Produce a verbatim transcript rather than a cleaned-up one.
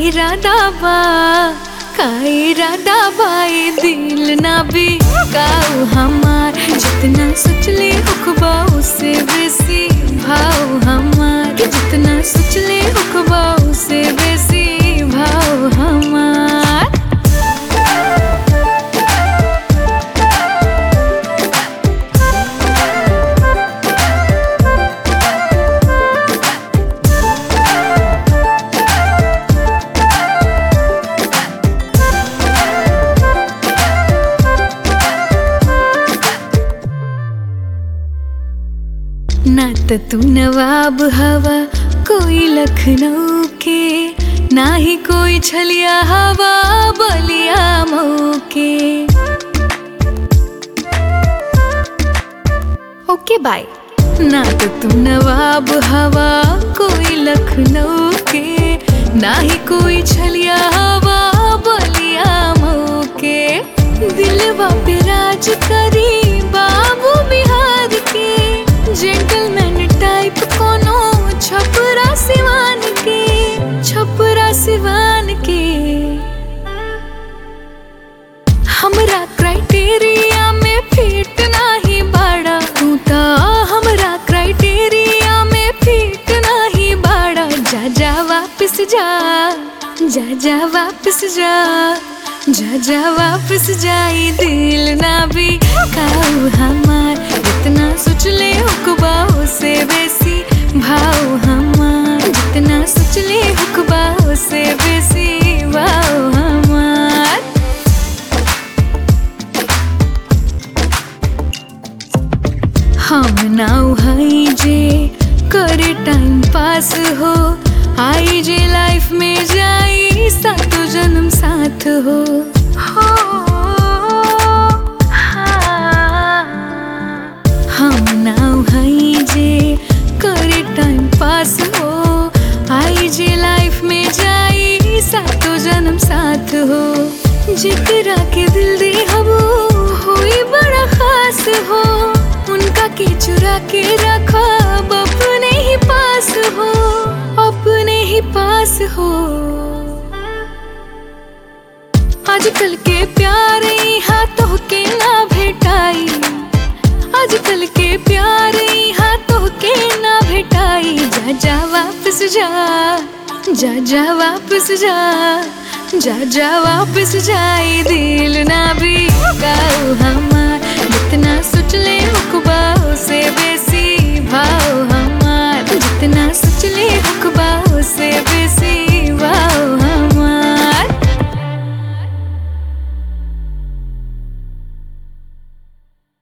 इरादा बा का इरादा बा ए दिल ना भी काऊ हमार जितना सोचले हुकबा उससे बेसी भाव हमार कि जितना सोचले हुकबा उससे बेसी भाव हमार। ना तो तू नवाब हवा कोई लखनऊ के, ना ही कोई छलिया हवा बलिया मऊ के। Okay bye. ना तो तू नवाब हवा कोई लखनऊ के, ना ही कोई छलिया हवा बलिया मऊ के। दिलवा पे राज करी बाबू बिहार के, जेंटलमैन टाइप कोनो छपरा सिवान के, छपरा सिवान के। हमरा क्राइटेरिया में फिट नाही बाड़ा तू ता, हमरा क्राइटेरिया में फिट नाही बाड़ा। जा जा वापस जा, जा जा वापस जा, जा जा वापस जाई दिल ना भी काऊ हमार जितना सोचले हुकबा उससे बेसी भाव हमार, जितना सोचले हुकबा उससे बेसी भाव हमार। हम नाउ हई जे करे टाइम पास हो, आई जे लाइफ में जाई सातो जन्म साथ हो। हो हम नाउ हई जे करे टाइम पास हो, आई जे लाइफ में जाई सातो जन्म साथ हो। जिकरा के दिल दे हबो होई बड़ा खास हो, उनका के चुरा के रखा अपने ही पास हो, अपने ही पास हो। आजकल के प्यारे हाथों के ना भेटाई, आजकल के प्यारे हाथों के ना भेटाई। जा जा वापस जा, जा जा वापस जा, जा जा वापस जाए दिल ना भी काऊ हमार।